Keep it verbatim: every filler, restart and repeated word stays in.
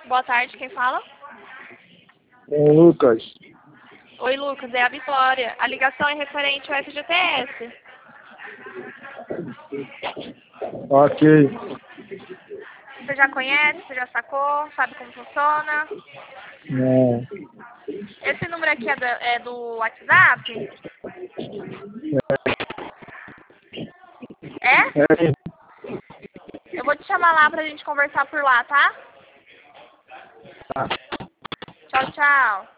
Boa tarde, quem fala? É Lucas. Oi, Lucas, é a Vitória. A ligação é referente ao F G T S. Ok. Você já conhece, você já sacou, sabe como funciona? Não. Esse número aqui é do, é do WhatsApp? É? É. Eu vou te chamar lá pra gente conversar por lá, tá? Tá. Tchau, tchau.